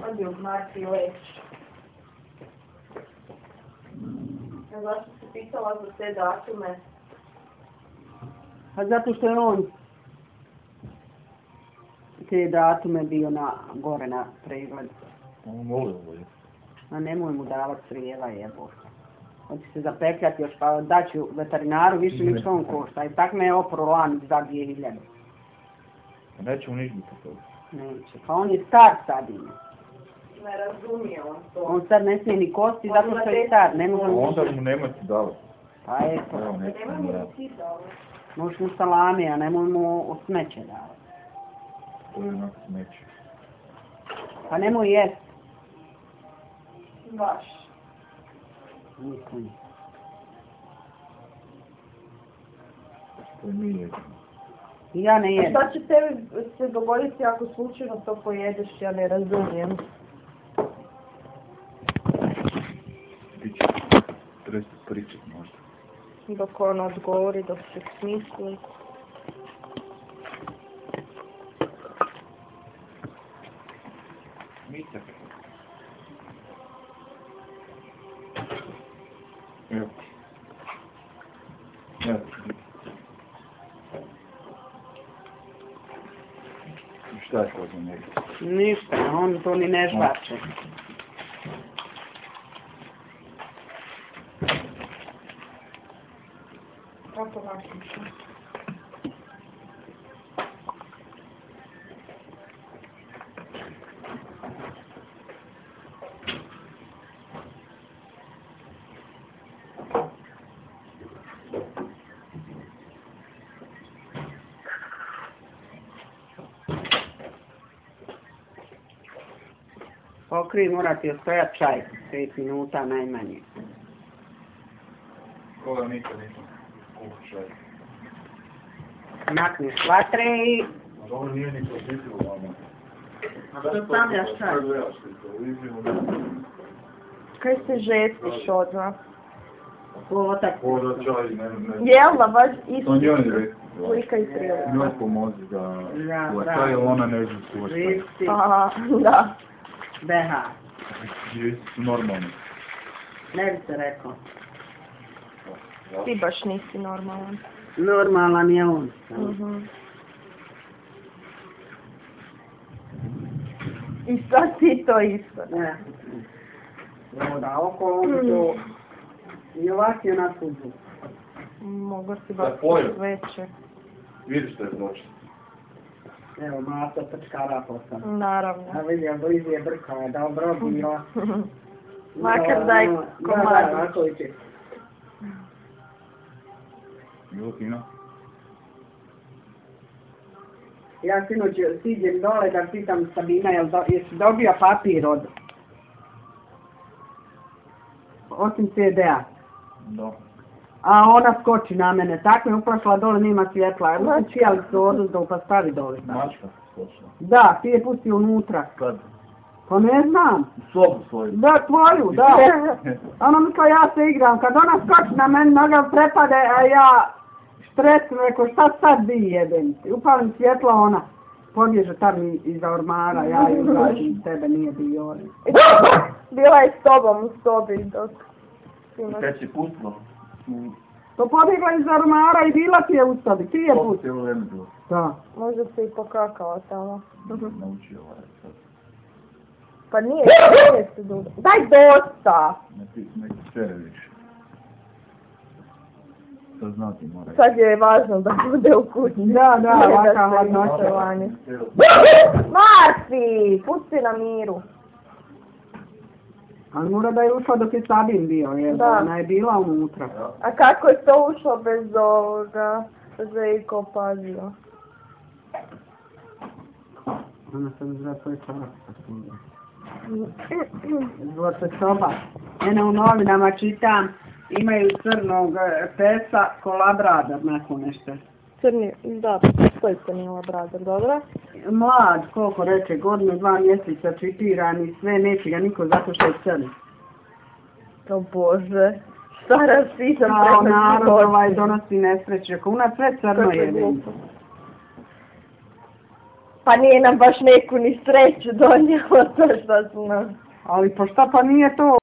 Odi u Marti leći. Zašto se pitala za te datume? Pa zato što je on te datume bio gore na pregled. On voli ovo je. A nemoj mu davat crijeva jebo. Hoće se zapekljati još pa daću veterinaru više mi što on košta. I tak me je opro lanic za 2000. Neće mu niš biti toga. Neće. Pa on je star sad ima. Ne razumije on to. On sad ne smije ni kosti zato što je star. Ne može mu... Onda mu nemojte davati. Pa eto. Evo, neće Nemoj mu mu davati. ti dao. Možeš mu salame, a nemoj mu smeće davati. To je onako smeće. Pa nemoj jest. Baš. Mislim. To je nije. I ja ne A jedem. šta će tebi se dogoditi ako slučajno to pojedeš, ja ne razumijem. Biće. Treba se pričat možda. Dok on odgovori, dok se smisli. Mitak. Evo. Evo. I šta je to za njega? Ništa, on to ni ne žvače. Kako vašim što? Pokri, morate ostojat čaj. 5 minuta najmanje. Koga nikad nisam kukušao. Makneš vatre i... Dobro nije ni prositilo vama. Što stavljaš čaj? Kaj se žestiš odmah? Potak. Voda, čaj, ne. Jel da baš To isto njoj ne rekao. slika i prilika? Njoj pomozi da... Da, Čaj, jer ona ne zna svoj čaj. Žisti. Aha, da. BH. Živi su normalni. Ne bi se rekao. Ti baš nisi normalan. Normalan je on. Mhm. I sad ti to isto. Ne. Evo da okolo on to... I ovak je na kudu. Mogu si Da, baš pojel. veće. Vidiš što je zločin. Evo, mato prčkara posam. Naravno. A vidi, blizu je brkao, dobro bilo. Makar daj komadić. Da, ako će. Bilo fino? Ja sinoć siđem dole da pitam Sabina, jesi dobio papir od... Osim CD-a. Da. A ona skoči na mene, tako je uprošla dole, nema svjetla. Evo ti čijalicu oduzdo pa stavi dole. Mačka skočila. Da, ti je pusti unutra. Kad? Pa ne znam. U sobu svoju. Da, tvoju, da. Ona misla ja se igram. Kad ona skoči na mene, noga prepade, a ja štresem, rekao šta sad bi jebem. Upalim svjetlo, ona pobježe tam iza ormara, ja izađem, tebe nije bio. Bila je s tobom u sobi dok... Kad si pustila? To pobjegla iza ormara i bila ti je u sobi, ti je Sobu pustila. cijelo vrijeme bilo. Da. Možda se i pokakala tamo. Naučio sad. Pa nije se dugo. Daj dosta! Neki sere više. To znati mora. Sad je važno da bude u kući. Da, Ne ovaka da se hladnoća. noće vani. Marci! Pusti na miru. Ali mora da je ušla dok je Sabin bio, jer Da. ona je bila unutra. A kako je to ušlo bez ovoga? Bez da je iko pazio. Ona sam za tvoj čas. Zvrte soba. Mene u novinama čitam, imaju crnog pesa ko labrador nakon nešto. Crni, da, koji crni labrador, dobro? Mlad, koliko reče, godinu, 2 mjeseca čipiran i sve, neće ga niko zato što je crni. O Bože, šta raspisam Kao preko narod ovaj donosi nesreće, ako u nas sve crno Kako je je. glupo. Pa nije nam baš neku ni sreću donijelo to što su nam. Ali pa šta pa nije to